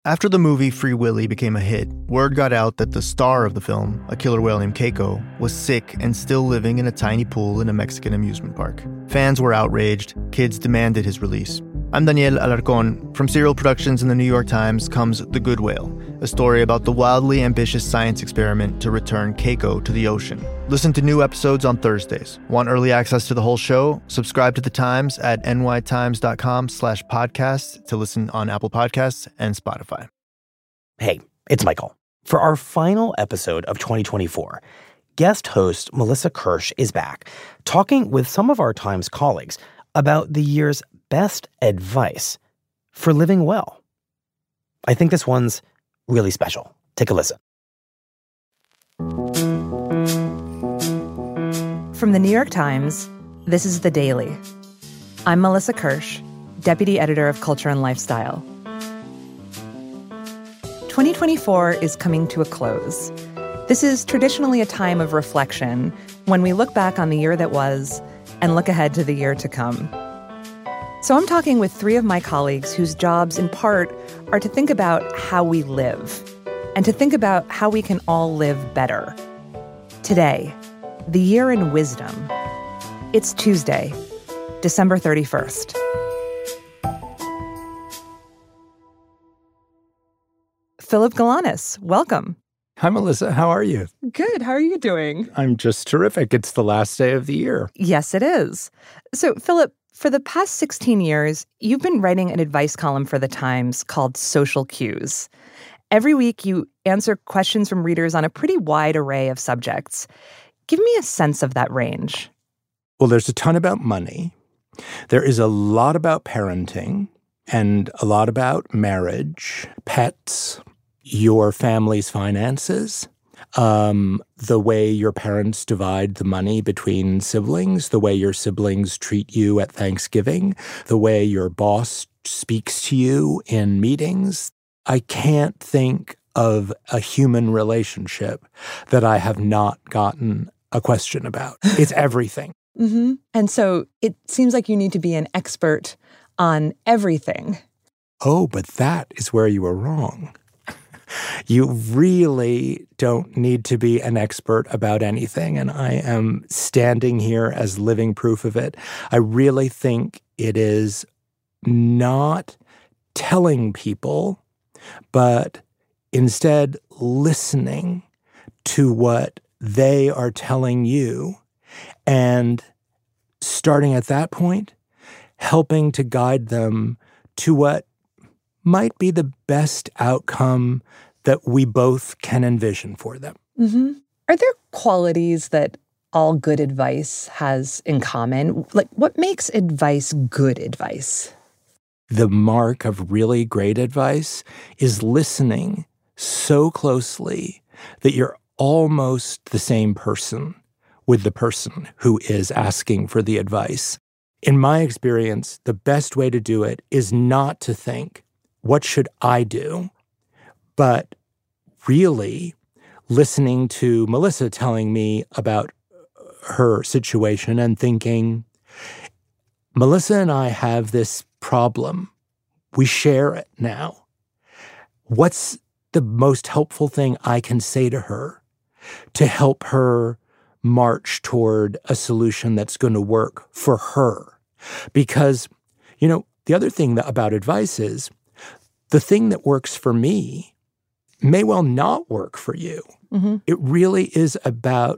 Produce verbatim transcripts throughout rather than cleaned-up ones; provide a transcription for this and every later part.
After the movie Free Willy became a hit, word got out that the star of the film, a killer whale named Keiko, was sick and still living in a tiny pool in a Mexican amusement park. Fans were outraged. Kids demanded his release. I'm Daniel Alarcón. From Serial Productions and the New York Times comes The Good Whale, a story about the wildly ambitious science experiment to return Keiko to the ocean. Listen to new episodes on Thursdays. Want early access to the whole show? Subscribe to The Times at nytimes.com slash podcast to listen on Apple Podcasts and Spotify. Hey, it's Michael. For our final episode of twenty twenty-four, guest host Melissa Kirsch is back, talking with some of our Times colleagues about the year's best advice for living well. I think this one's really special. Take a listen. From the New York Times, this is The Daily. I'm Melissa Kirsch, Deputy Editor of Culture and Lifestyle. twenty twenty-four is coming to a close. This is traditionally a time of reflection when we look back on the year that was and look ahead to the year to come. So I'm talking with three of my colleagues whose jobs, in part, are to think about how we live and to think about how we can all live better. Today, the year in wisdom. It's Tuesday, December thirty-first. Philip Galanis, welcome. Hi, Melissa. How are you? Good. How are you doing? I'm just terrific. It's the last day of the year. Yes, it is. So, Philip, for the past sixteen years, you've been writing an advice column for The Times called Social Cues. Every week, you answer questions from readers on a pretty wide array of subjects. Give me a sense of that range. Well, there's a ton about money. There is a lot about parenting and a lot about marriage, pets, your family's finances, um, the way your parents divide the money between siblings, the way your siblings treat you at Thanksgiving, the way your boss speaks to you in meetings. I can't think of a human relationship that I have not gotten a question about. It's everything. Mm-hmm. And so it seems like you need to be an expert on everything. Oh, but that is where you are wrong. You really don't need to be an expert about anything, and I am standing here as living proof of it. I really think it is not telling people, but instead listening to what they are telling you, and starting at that point, helping to guide them to what might be the best outcome that we both can envision for them. Mm-hmm. Are there qualities that all good advice has in common? Like, what makes advice good advice? The mark of really great advice is listening so closely that you're almost the same person with the person who is asking for the advice. In my experience, the best way to do it is not to think, what should I do? But really listening to Melissa telling me about her situation and thinking, Melissa and I have this problem. We share it now. What's the most helpful thing I can say to her to help her march toward a solution that's going to work for her? Because, you know, the other thing that, about advice is the thing that works for me may well not work for you. Mm-hmm. It really is about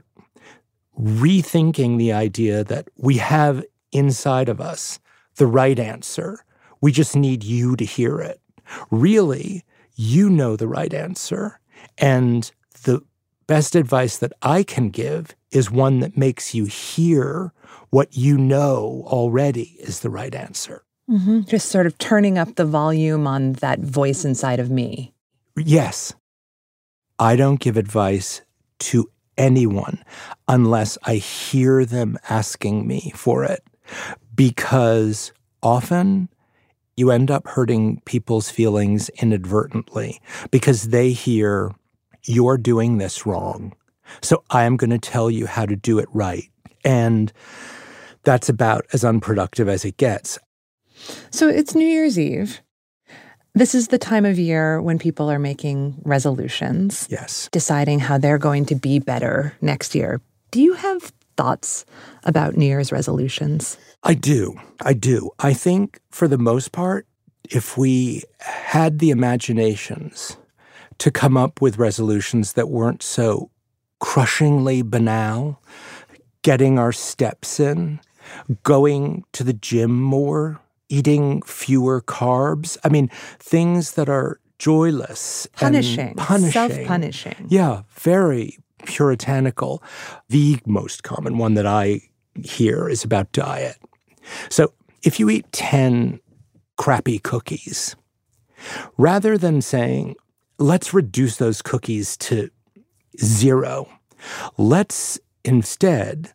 rethinking the idea that we have inside of us the right answer. We just need you to hear it. Really, you know the right answer. And the best advice that I can give is one that makes you hear what you know already is the right answer. Mm-hmm. Just sort of turning up the volume on that voice inside of me. Yes. I don't give advice to anyone unless I hear them asking me for it, because often you end up hurting people's feelings inadvertently because they hear, you're doing this wrong, so I am going to tell you how to do it right. And that's about as unproductive as it gets. So it's New Year's Eve. This is the time of year when people are making resolutions. Yes. Deciding how they're going to be better next year. Do you have thoughts about New Year's resolutions? I do. I do. I think for the most part, if we had the imaginations to come up with resolutions that weren't so crushingly banal, getting our steps in, going to the gym more, eating fewer carbs. I mean, things that are joyless. Punishing. And punishing. Self-punishing. Yeah, very puritanical. The most common one that I hear is about diet. So if you eat ten crappy cookies, rather than saying, let's reduce those cookies to zero, let's instead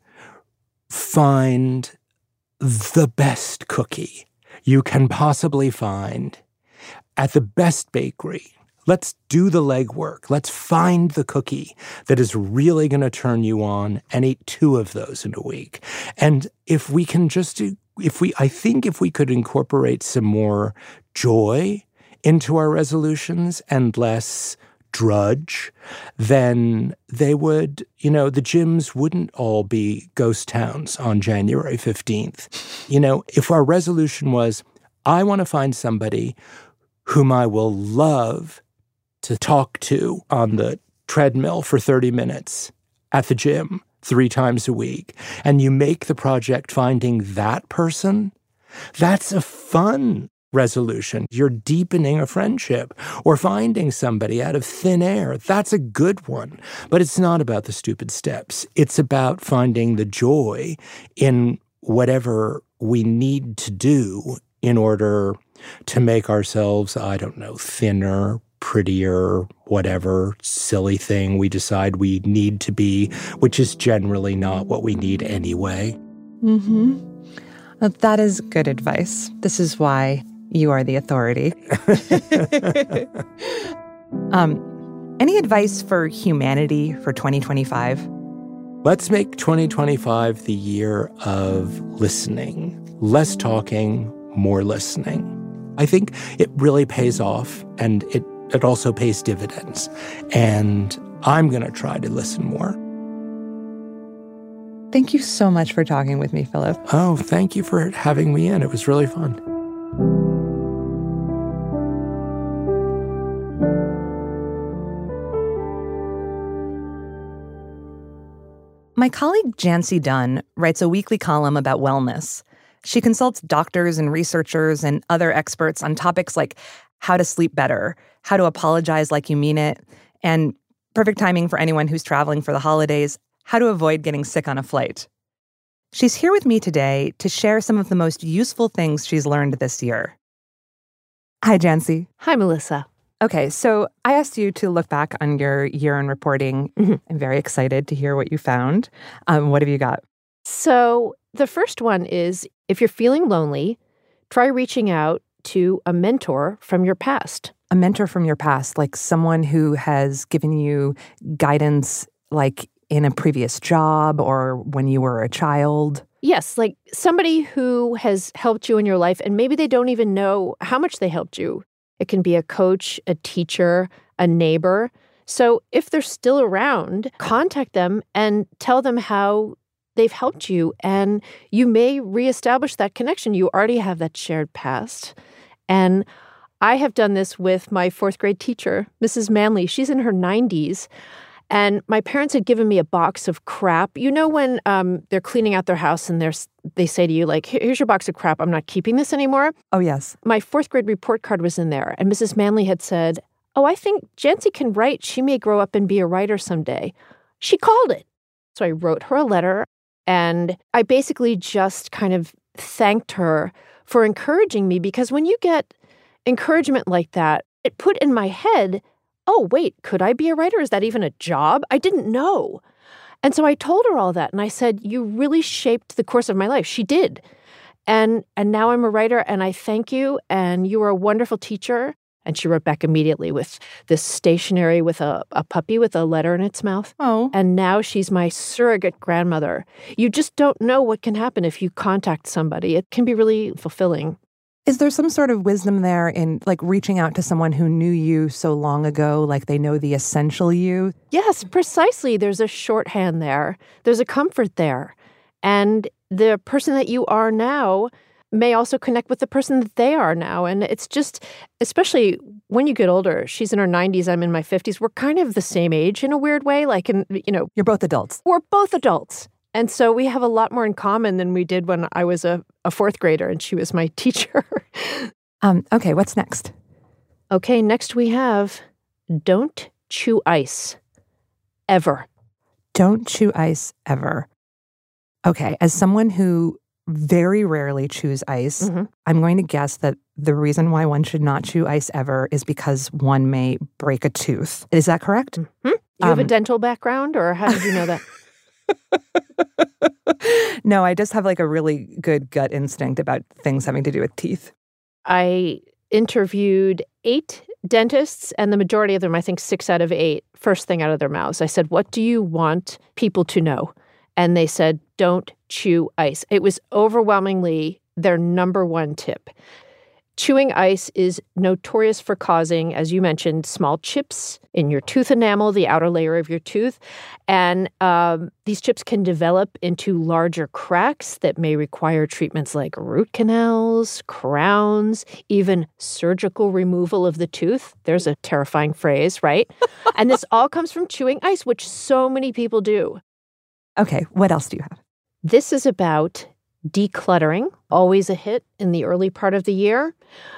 find the best cookie you can possibly find at the best bakery. Let's do the legwork. Let's find the cookie that is really going to turn you on and eat two of those in a week. And if we can just do, if we, I think if we could incorporate some more joy into our resolutions and less drudge, then they would, you know, the gyms wouldn't all be ghost towns on January fifteenth. You know, if our resolution was, I want to find somebody whom I will love to talk to on the treadmill for thirty minutes at the gym three times a week, and you make the project finding that person, that's a fun resolution. You're deepening a friendship or finding somebody out of thin air. That's a good one. But it's not about the stupid steps. It's about finding the joy in whatever we need to do in order to make ourselves, I don't know, thinner, prettier, whatever silly thing we decide we need to be, which is generally not what we need anyway. Mm-hmm. Well, that is good advice. This is why you are the authority. um, any advice for humanity for twenty twenty-five? Let's make twenty twenty-five the year of listening. Less talking, more listening. I think it really pays off, and it, it also pays dividends. And I'm going to try to listen more. Thank you so much for talking with me, Philip. Oh, thank you for having me in. It was really fun. My colleague Jancy Dunn writes a weekly column about wellness. She consults doctors and researchers and other experts on topics like how to sleep better, how to apologize like you mean it, and perfect timing for anyone who's traveling for the holidays, how to avoid getting sick on a flight. She's here with me today to share some of the most useful things she's learned this year. Hi, Jancy. Hi, Melissa. Okay, so I asked you to look back on your year in reporting. Mm-hmm. I'm very excited to hear what you found. Um, what have you got? So the first one is, if you're feeling lonely, try reaching out to a mentor from your past. A mentor from your past, like someone who has given you guidance, like in a previous job or when you were a child? Yes, like somebody who has helped you in your life, and maybe they don't even know how much they helped you. It can be a coach, a teacher, a neighbor. So if they're still around, contact them and tell them how they've helped you, and you may reestablish that connection. You already have that shared past. And I have done this with my fourth grade teacher, Missus Manley. She's in her nineties. And my parents had given me a box of crap. You know when um, they're cleaning out their house and they're, they say to you, like, here's your box of crap. I'm not keeping this anymore. Oh, yes. My fourth grade report card was in there. And Missus Manley had said, oh, I think Jancy can write. She may grow up and be a writer someday. She called it. So I wrote her a letter. And I basically just kind of thanked her for encouraging me. Because when you get encouragement like that, it put in my head, oh, wait, could I be a writer? Is that even a job? I didn't know. And so I told her all that. And I said, you really shaped the course of my life. She did. And and now I'm a writer, and I thank you. And you were a wonderful teacher. And she wrote back immediately with this stationery with a, a puppy with a letter in its mouth. Oh. And now she's my surrogate grandmother. You just don't know what can happen if you contact somebody. It can be really fulfilling. Is there some sort of wisdom there in like reaching out to someone who knew you so long ago, like they know the essential you? Yes, precisely. There's a shorthand there. There's a comfort there. And the person that you are now may also connect with the person that they are now. And it's just, especially when you get older, she's in her nineties, I'm in my fifties, we're kind of the same age in a weird way. Like, in, you know. You're both adults. We're both adults. And so we have a lot more in common than we did when I was a, a fourth grader and she was my teacher. um, okay, what's next? Okay, next we have don't chew ice. Ever. Don't chew ice ever. Okay, as someone who very rarely chews ice, mm-hmm. I'm going to guess that the reason why one should not chew ice ever is because one may break a tooth. Is that correct? Mm-hmm. You um, have a dental background, or how did you know that? No, I just have like a really good gut instinct about things having to do with teeth. I interviewed eight dentists, and the majority of them, I think six out of eight, first thing out of their mouths, I said, what do you want people to know? And they said, don't chew ice. It was overwhelmingly their number one tip. Chewing ice is notorious for causing, as you mentioned, small chips in your tooth enamel, the outer layer of your tooth. And um, these chips can develop into larger cracks that may require treatments like root canals, crowns, even surgical removal of the tooth. There's a terrifying phrase, right? And this all comes from chewing ice, which so many people do. Okay, what else do you have? This is about decluttering, always a hit in the early part of the year.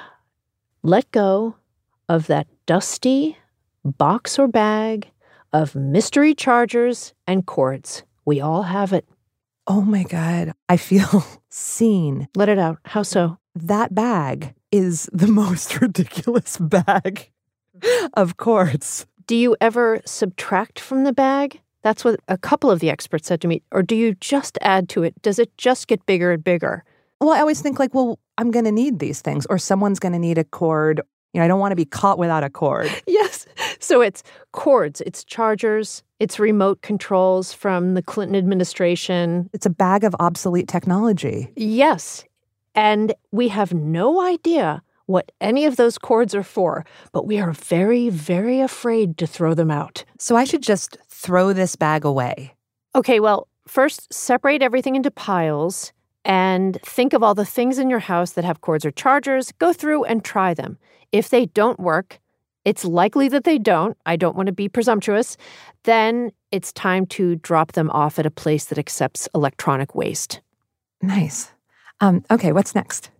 Let go of that dusty box or bag of mystery chargers and cords. We all have it. Oh my God, I feel seen. Let it out. How so? That bag is the most ridiculous bag of cords. Do you ever subtract from the bag? That's what a couple of the experts said to me. Or do you just add to it? Does it just get bigger and bigger? Well, I always think like, well, I'm going to need these things, or someone's going to need a cord. You know, I don't want to be caught without a cord. Yes. So it's cords, it's chargers, it's remote controls from the Clinton administration. It's a bag of obsolete technology. Yes. And we have no idea what any of those cords are for, but we are very, very afraid to throw them out. So I should just throw this bag away. Okay, well, first separate everything into piles and think of all the things in your house that have cords or chargers. Go through and try them. If they don't work, it's likely that they don't. I don't want to be presumptuous. Then it's time to drop them off at a place that accepts electronic waste. Nice. Um, okay, what's next?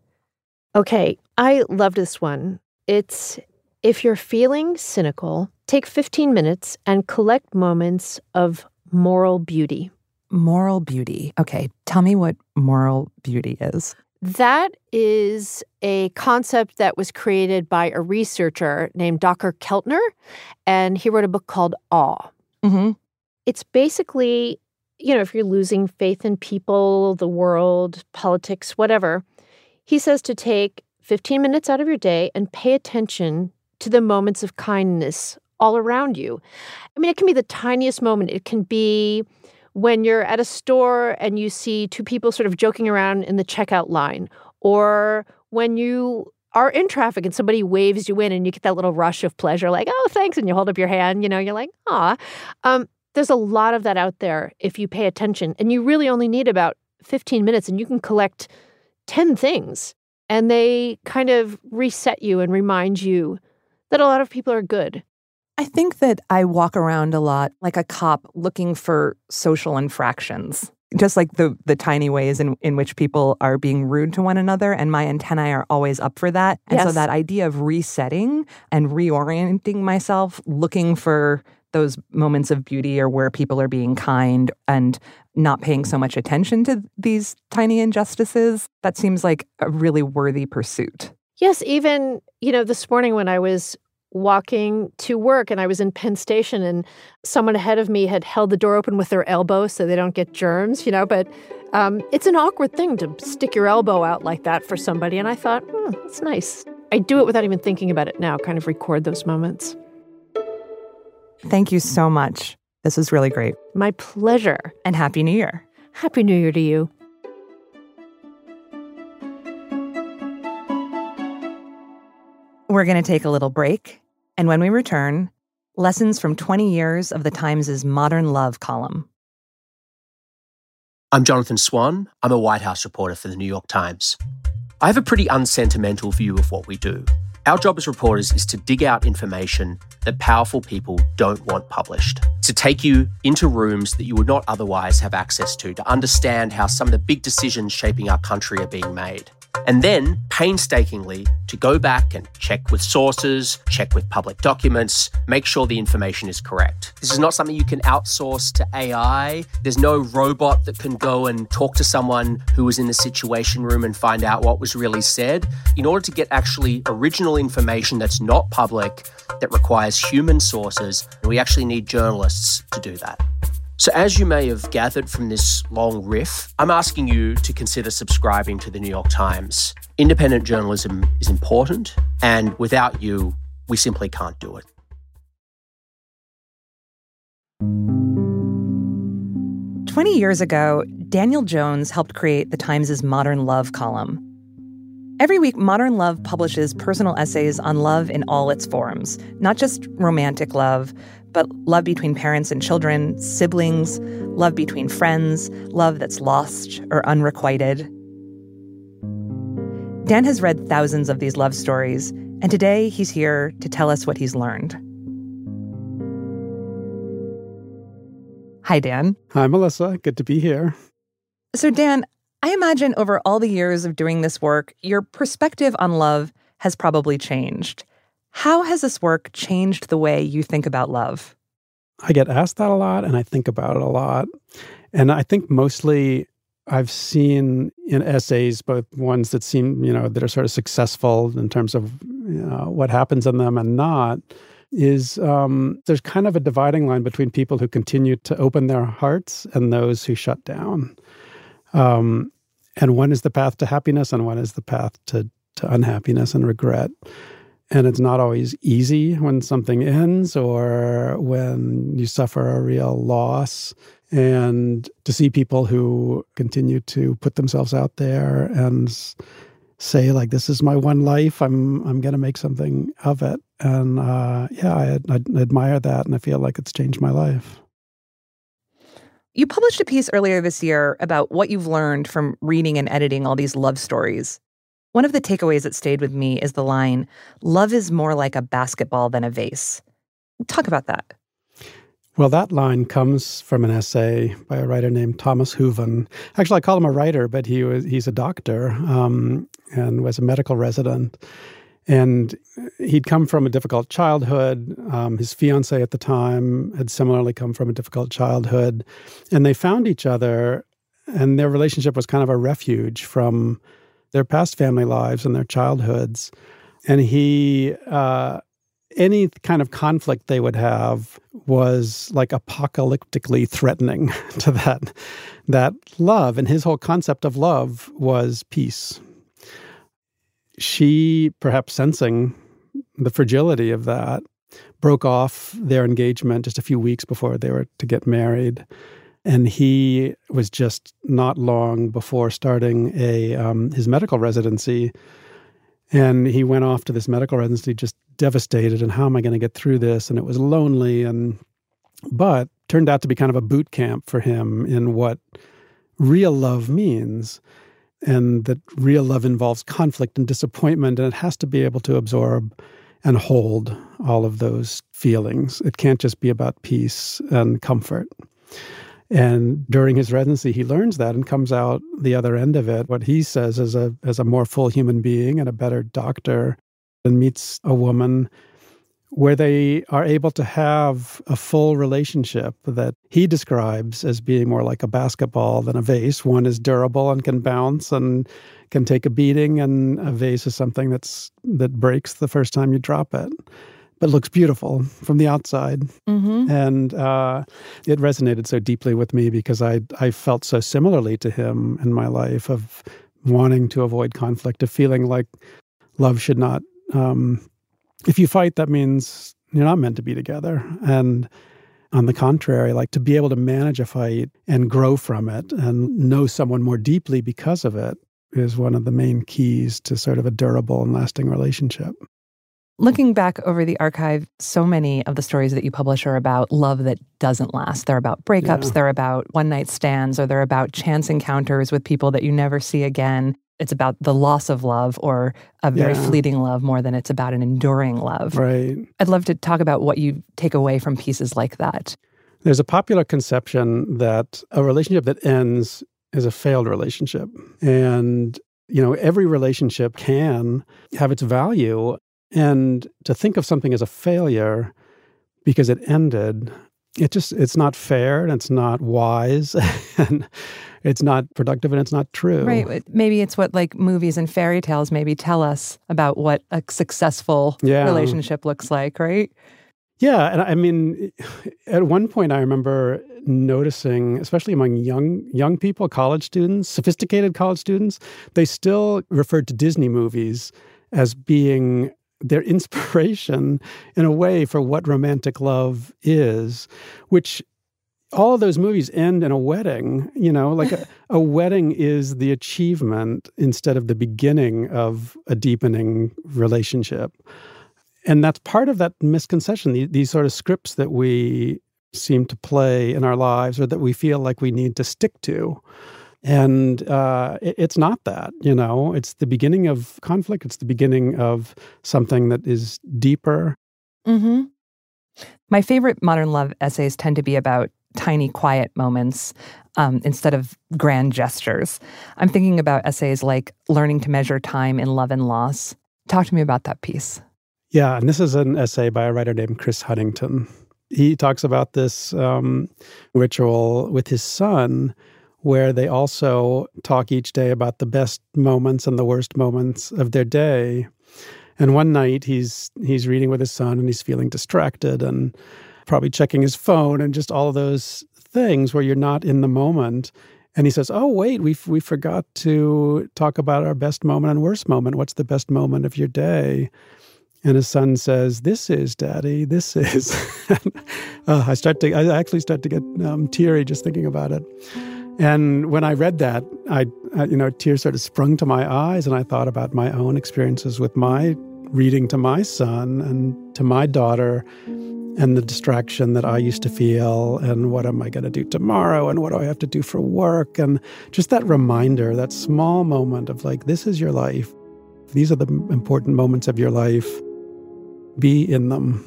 Okay, I love this one. It's, if you're feeling cynical, take fifteen minutes and collect moments of moral beauty. Moral beauty. Okay, tell me what moral beauty is. That is a concept that was created by a researcher named Doctor Keltner, and he wrote a book called Awe. Mm-hmm. It's basically, you know, if you're losing faith in people, the world, politics, whatever, he says to take fifteen minutes out of your day and pay attention to the moments of kindness all around you. I mean, it can be the tiniest moment. It can be when you're at a store and you see two people sort of joking around in the checkout line, or when you are in traffic and somebody waves you in and you get that little rush of pleasure, like, oh, thanks, and you hold up your hand, you know, you're like, aw. Um, there's a lot of that out there if you pay attention, and you really only need about fifteen minutes and you can collect ten things, and they kind of reset you and remind you that a lot of people are good. I think that I walk around a lot like a cop looking for social infractions, just like the the tiny ways in, in which people are being rude to one another. And my antennae are always up for that. And yes. So that idea of resetting and reorienting myself, looking for those moments of beauty or where people are being kind and not paying so much attention to these tiny injustices, that seems like a really worthy pursuit. Yes, even, you know, this morning when I was walking to work and I was in Penn Station and someone ahead of me had held the door open with their elbow so they don't get germs, you know, but um, it's an awkward thing to stick your elbow out like that for somebody. And I thought, hmm, it's nice. I do it without even thinking about it now, kind of record those moments. Thank you so much. This was really great. My pleasure. And Happy New Year. Happy New Year to you. We're going to take a little break, and when we return, lessons from twenty years of the Times' Modern Love column. I'm Jonathan Swan. I'm a White House reporter for the New York Times. I have a pretty unsentimental view of what we do. Our job as reporters is to dig out information that powerful people don't want published, to take you into rooms that you would not otherwise have access to, to understand how some of the big decisions shaping our country are being made. And then, painstakingly, to go back and check with sources, check with public documents, make sure the information is correct. This is not something you can outsource to A I. There's no robot that can go and talk to someone who was in the Situation Room and find out what was really said. In order to get actually original information that's not public, that requires human sources, we actually need journalists to do that. So as you may have gathered from this long riff, I'm asking you to consider subscribing to the New York Times. Independent journalism is important, and without you, we simply can't do it. Twenty years ago, Daniel Jones helped create the Times' Modern Love column. Every week, Modern Love publishes personal essays on love in all its forms, not just romantic love, but love between parents and children, siblings, love between friends, love that's lost or unrequited. Dan has read thousands of these love stories, and today he's here to tell us what he's learned. Hi, Dan. Hi, Melissa. Good to be here. So, Dan, I imagine over all the years of doing this work, your perspective on love has probably changed. How has this work changed the way you think about love? I get asked that a lot, and I think about it a lot. And I think mostly I've seen in essays, both ones that seem, you know, that are sort of successful in terms of, you know, what happens in them and not, is um, there's kind of a dividing line between people who continue to open their hearts and those who shut down. Um, and one is the path to happiness, and one is the path to, to unhappiness and regret. And it's not always easy when something ends or when you suffer a real loss. And to see people who continue to put themselves out there and say, like, this is my one life, I'm I'm going to make something of it. And uh, yeah, I, I admire that, and I feel like it's changed my life. You published a piece earlier this year about what you've learned from reading and editing all these love stories. One of the takeaways that stayed with me is the line, "Love is more like a basketball than a vase." Talk about that. Well, that line comes from an essay by a writer named Thomas Hooven. Actually, I call him a writer, but he was he's a doctor um, and was a medical resident. And he'd come from a difficult childhood. Um, his fiancée at the time had similarly come from a difficult childhood. And they found each other, and their relationship was kind of a refuge from their past family lives and their childhoods. And he, uh, any kind of conflict they would have was like apocalyptically threatening to that, that love. And his whole concept of love was peace. She, perhaps sensing the fragility of that, broke off their engagement just a few weeks before they were to get married. And he was just not long before starting a um, his medical residency. And he went off to this medical residency just devastated. And how am I going to get through this? And it was lonely. And but turned out to be kind of a boot camp for him in what real love means. And that real love involves conflict and disappointment. And it has to be able to absorb and hold all of those feelings. It can't just be about peace and comfort. And during his residency, he learns that and comes out the other end of it, what he says as a as a more full human being and a better doctor, and meets a woman where they are able to have a full relationship that he describes as being more like a basketball than a vase. One is durable and can bounce and can take a beating, and a vase is something that's that breaks the first time you drop it, but looks beautiful from the outside. Mm-hmm. And uh, it resonated so deeply with me because I I felt so similarly to him in my life of wanting to avoid conflict, of feeling like love should not, um, if you fight, that means you're not meant to be together. And on the contrary, like to be able to manage a fight and grow from it and know someone more deeply because of it is one of the main keys to sort of a durable and lasting relationship. Looking back over the archive, so many of the stories that you publish are about love that doesn't last. They're about breakups, yeah. They're about one-night stands, or they're about chance encounters with people that you never see again. It's about the loss of love or a very yeah. fleeting love more than it's about an enduring love. Right. I'd love to talk about what you take away from pieces like that. There's a popular conception that a relationship that ends is a failed relationship. And, you know, every relationship can have its value. And to think of something as a failure because it ended, it just, it's not fair and it's not wise and it's not productive and it's not true. Right. Maybe it's what like movies and fairy tales maybe tell us about what a successful yeah. relationship looks like, right? Yeah. And I mean, at one point I remember noticing, especially among young young people, college students, sophisticated college students, they still referred to Disney movies as being their inspiration in a way for what romantic love is, which all of those movies end in a wedding. You know, like a, a wedding is the achievement instead of the beginning of a deepening relationship. And that's part of that misconception, these, these sort of scripts that we seem to play in our lives or that we feel like we need to stick to. And uh, it, it's not that, you know, it's the beginning of conflict. It's the beginning of something that is deeper. Mm-hmm. My favorite modern love essays tend to be about tiny, quiet moments um, instead of grand gestures. I'm thinking about essays like Learning to Measure Time in Love and Loss. Talk to me about that piece. Yeah, and this is an essay by a writer named Chris Huntington. He talks about this um, ritual with his son where they also talk each day about the best moments and the worst moments of their day. And one night he's he's reading with his son and he's feeling distracted and probably checking his phone and just all of those things where you're not in the moment. And he says, oh, wait, we we forgot to talk about our best moment and worst moment. What's the best moment of your day? And his son says, this is, Daddy, this is. uh, I start to, I actually start to get um, teary just thinking about it. And when I read that, I, I, you know, tears sort of sprung to my eyes, and I thought about my own experiences with my reading to my son and to my daughter, and the distraction that I used to feel, and what am I going to do tomorrow, and what do I have to do for work, and just that reminder, that small moment of like, this is your life. These are the important moments of your life. Be in them.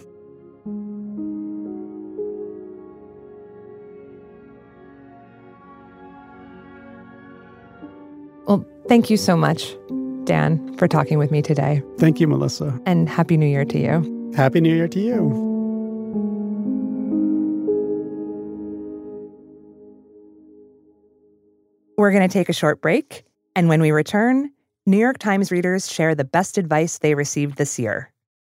Well, thank you so much, Dan, for talking with me today. Thank you, Melissa. And Happy New Year to you. Happy New Year to you. We're going to take a short break, and when we return, New York Times readers share the best advice they received this year.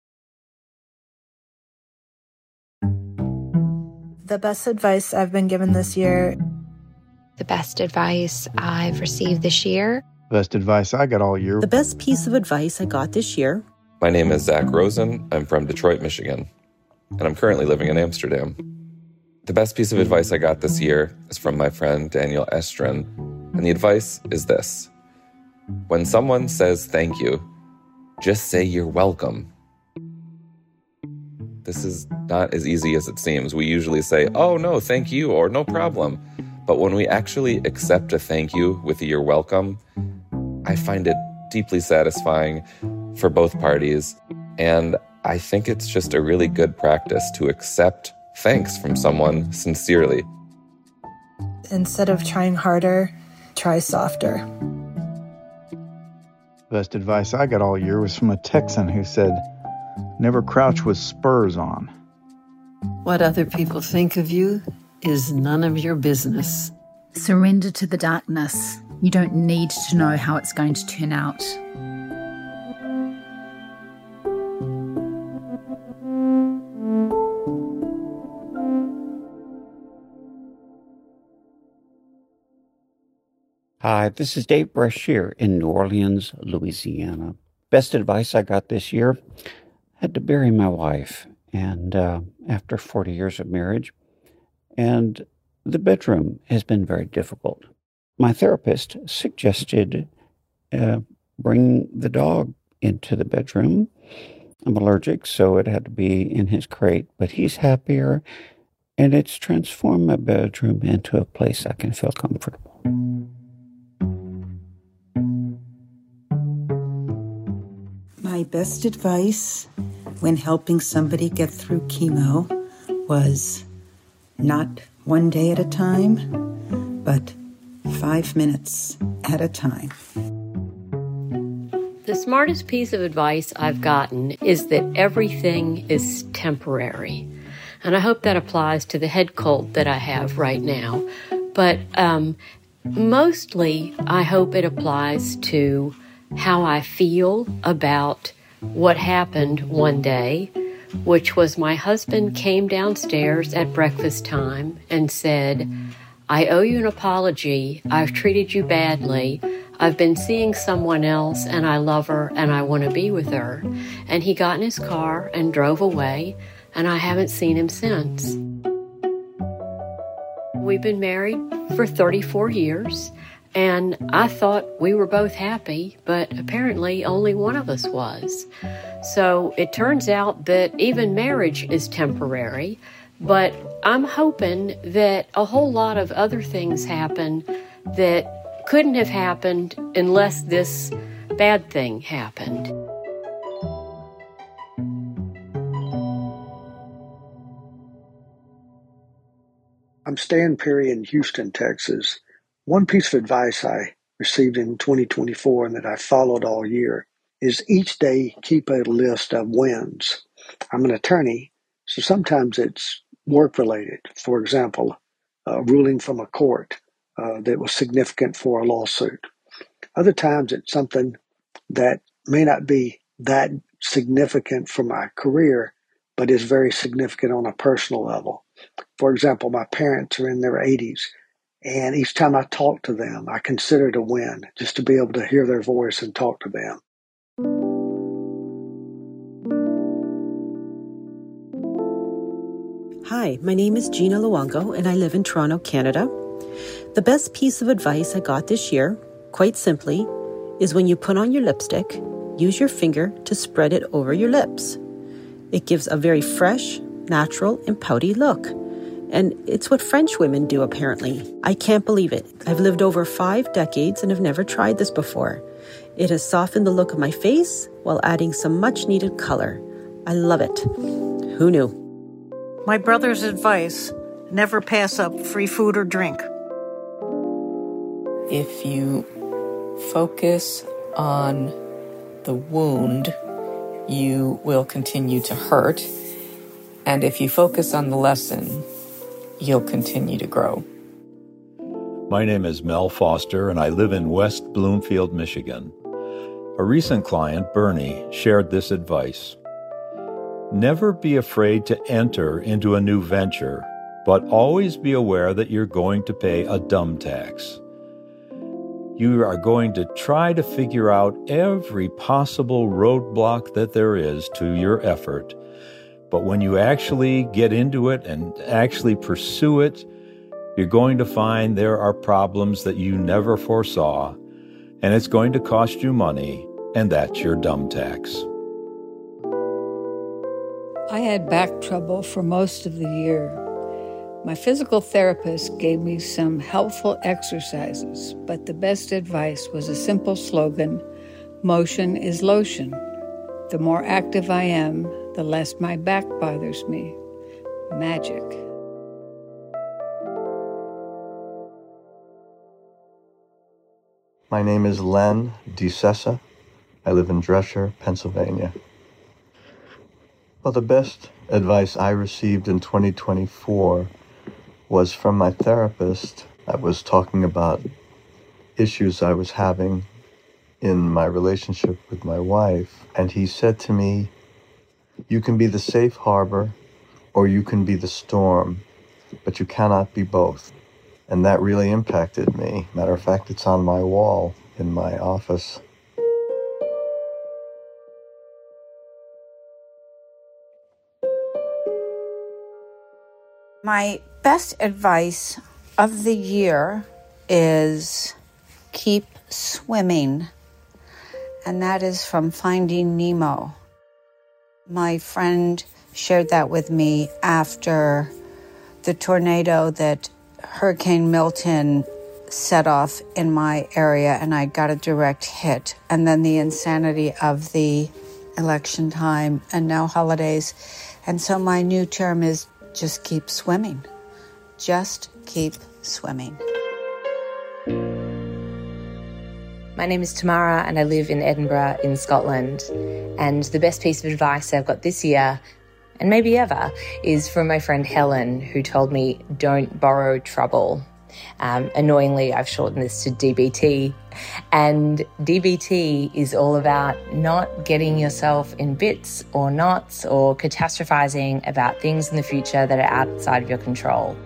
The best advice I've been given this year. The best advice I've received this year. Best advice I got all year. The best piece of advice I got this year. My name is Zach Rosen. I'm from Detroit, Michigan, and I'm currently living in Amsterdam. The best piece of advice I got this year is from my friend Daniel Estrin, and the advice is this. When someone says thank you, just say you're welcome. This is not as easy as it seems. We usually say, oh, no, thank you, or no problem. But when we actually accept a thank you with a you're welcome, I find it deeply satisfying for both parties. And I think it's just a really good practice to accept thanks from someone sincerely. Instead of trying harder, try softer. Best advice I got all year was from a Texan who said, never crouch with spurs on. What other people think of you is none of your business. Surrender to the darkness. You don't need to know how it's going to turn out. Hi, this is Dave Brashear in New Orleans, Louisiana. Best advice I got this year, had to bury my wife, and uh, after forty years of marriage, and the bedroom has been very difficult. My therapist suggested uh, bring the dog into the bedroom, I'm allergic, so it had to be in his crate, but he's happier, and it's transformed my bedroom into a place I can feel comfortable. My best advice when helping somebody get through chemo was not one day at a time, but five minutes at a time. The smartest piece of advice I've gotten is that everything is temporary. And I hope that applies to the head cold that I have right now. But um, mostly, I hope it applies to how I feel about what happened one day, which was my husband came downstairs at breakfast time and said, "I owe you an apology. I've treated you badly. I've been seeing someone else and I love her and I want to be with her." And he got in his car and drove away, and I haven't seen him since. We've been married for thirty-four years, and I thought we were both happy, but apparently only one of us was. So it turns out that even marriage is temporary, but I'm hoping that a whole lot of other things happen that couldn't have happened unless this bad thing happened. I'm Stan Perry in Houston, Texas. One piece of advice I received in twenty twenty-four and that I followed all year is each day keep a list of wins. I'm an attorney, so sometimes it's work-related. For example, a ruling from a court uh, that was significant for a lawsuit. Other times it's something that may not be that significant for my career, but is very significant on a personal level. For example, my parents are in their eighties, and each time I talk to them, I consider it a win just to be able to hear their voice and talk to them. Hi, my name is Gina Luongo, and I live in Toronto, Canada. The best piece of advice I got this year, quite simply, is when you put on your lipstick, use your finger to spread it over your lips. It gives a very fresh, natural, and pouty look. And it's what French women do, apparently. I can't believe it. I've lived over five decades and have never tried this before. It has softened the look of my face while adding some much-needed color. I love it. Who knew? My brother's advice, never pass up free food or drink. If you focus on the wound, you will continue to hurt. And if you focus on the lesson, you'll continue to grow. My name is Mel Foster, and I live in West Bloomfield, Michigan. A recent client, Bernie, shared this advice. Never be afraid to enter into a new venture, but always be aware that you're going to pay a dumb tax. You are going to try to figure out every possible roadblock that there is to your effort. But when you actually get into it and actually pursue it, you're going to find there are problems that you never foresaw, and it's going to cost you money, and that's your dumb tax. I had back trouble for most of the year. My physical therapist gave me some helpful exercises, but the best advice was a simple slogan, motion is lotion. The more active I am, the less my back bothers me. Magic. My name is Len DeSessa. I live in Dresher, Pennsylvania. Well, the best advice I received in twenty twenty-four was from my therapist. I was talking about issues I was having in my relationship with my wife, and he said to me, "You can be the safe harbor or you can be the storm, but you cannot be both." And that really impacted me. Matter of fact, it's on my wall in my office. My best advice of the year is keep swimming, and that is from Finding Nemo. My friend shared that with me after the tornado that Hurricane Milton set off in my area, and I got a direct hit. And then the insanity of the election time and now holidays. And so my new term is just keep swimming. Just keep swimming. My name is Tamara and I live in Edinburgh in Scotland. And the best piece of advice I've got this year, and maybe ever, is from my friend Helen, who told me, don't borrow trouble. Um, annoyingly, I've shortened this to D B T. And D B T is all about not getting yourself in bits or knots or catastrophizing about things in the future that are outside of your control.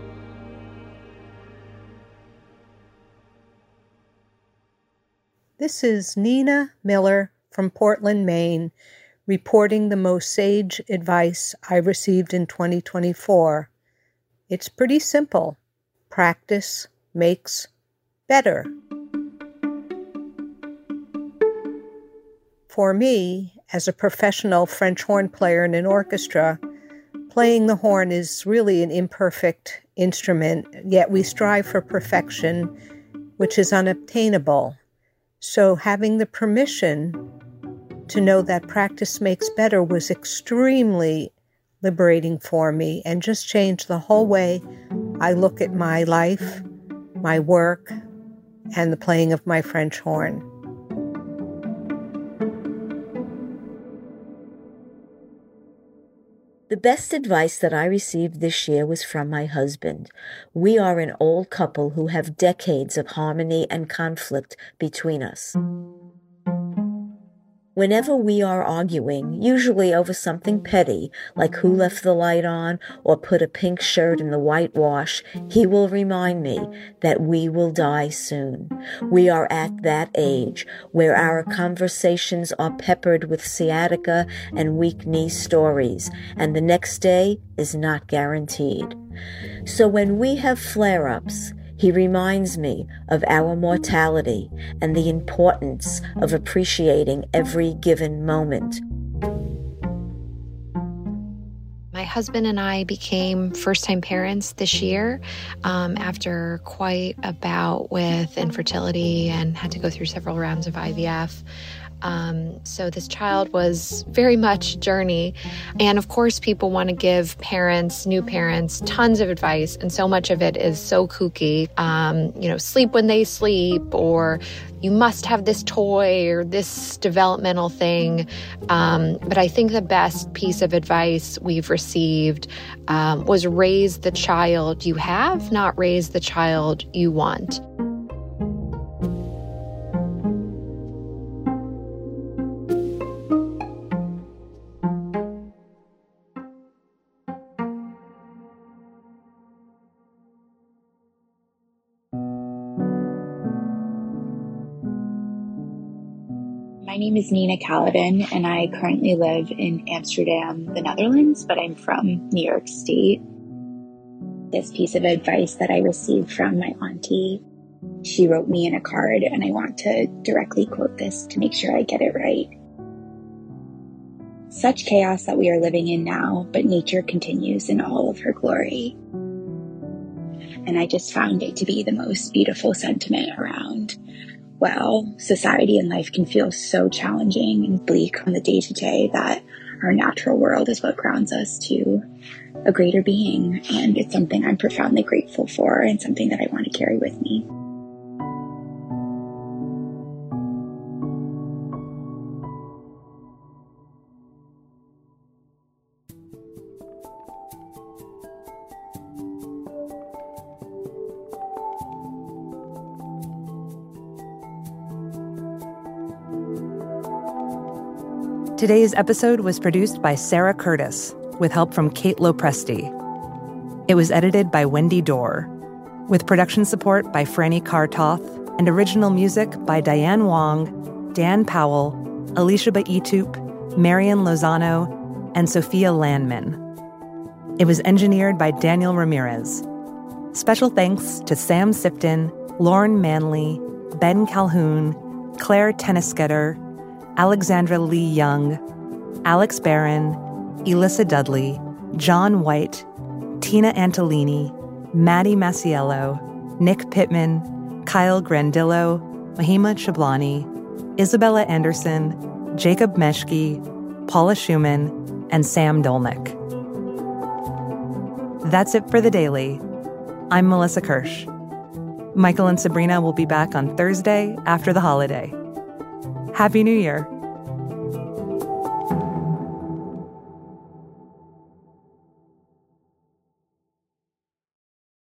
This is Nina Miller from Portland, Maine, reporting the most sage advice I received in twenty twenty-four. It's pretty simple. Practice makes better. For me, as a professional French horn player in an orchestra, playing the horn is really an imperfect instrument, yet we strive for perfection, which is unobtainable. So having the permission to know that practice makes better was extremely liberating for me and just changed the whole way I look at my life, my work, and the playing of my French horn. The best advice that I received this year was from my husband. We are an old couple who have decades of harmony and conflict between us. Whenever we are arguing, usually over something petty, like who left the light on or put a pink shirt in the whitewash, he will remind me that we will die soon. We are at that age where our conversations are peppered with sciatica and weak knee stories, and the next day is not guaranteed. So when we have flare-ups, he reminds me of our mortality and the importance of appreciating every given moment. My husband and I became first-time parents this year um, after quite a bout with infertility and had to go through several rounds of I V F. Um, so this child was very much a journey. And of course, people want to give parents, new parents, tons of advice. And so much of it is so kooky. Um, you know, sleep when they sleep, or you must have this toy or this developmental thing. Um, but I think the best piece of advice we've received um, was raise the child you have, not raise the child you want. My name is Nina Kaladin, and I currently live in Amsterdam, the Netherlands, but I'm from New York State. This piece of advice that I received from my auntie, she wrote me in a card, and I want to directly quote this to make sure I get it right. Such chaos that we are living in now, but nature continues in all of her glory. And I just found it to be the most beautiful sentiment around. Well, society and life can feel so challenging and bleak on the day-to-day that our natural world is what grounds us to a greater being. And it's something I'm profoundly grateful for and something that I want to carry with me. Today's episode was produced by Sarah Curtis, with help from Kate Lopresti. It was edited by Wendy Dorr, with production support by Franny Kartoth and original music by Diane Wong, Dan Powell, Alicia Baitup, Marian Lozano, and Sophia Landman. It was engineered by Daniel Ramirez. Special thanks to Sam Sipton, Lauren Manley, Ben Calhoun, Claire Tennisketter, Alexandra Lee Young, Alex Barron, Elissa Dudley, John White, Tina Antolini, Maddie Masiello, Nick Pittman, Kyle Grandillo, Mahima Chablani, Isabella Anderson, Jacob Meshke, Paula Schumann, and Sam Dolnick. That's it for The Daily. I'm Melissa Kirsch. Michael and Sabrina will be back on Thursday after the holiday. Happy New Year!